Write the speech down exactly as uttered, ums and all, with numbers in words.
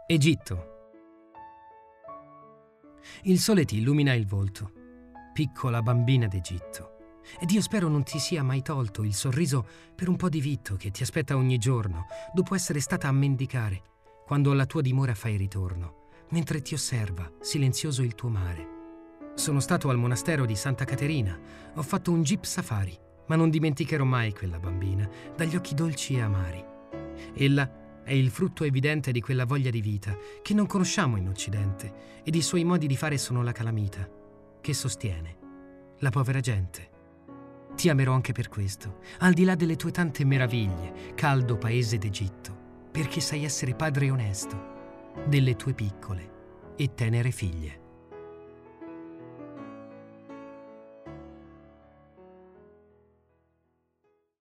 Egitto. Il sole ti illumina il volto, piccola bambina d'Egitto, ed io spero non ti sia mai tolto il sorriso per un po' di vitto che ti aspetta ogni giorno, dopo essere stata a mendicare, quando alla tua dimora fai ritorno, mentre ti osserva, silenzioso il tuo mare. Sono stato al monastero di Santa Caterina, ho fatto un jeep safari, ma non dimenticherò mai quella bambina, dagli occhi dolci e amari. Ella è il frutto evidente di quella voglia di vita che non conosciamo in Occidente, ed i suoi modi di fare sono la calamita, che sostiene la povera gente. Ti amerò anche per questo, al di là delle tue tante meraviglie, caldo paese d'Egitto, perché sai essere padre onesto delle tue piccole e tenere figlie.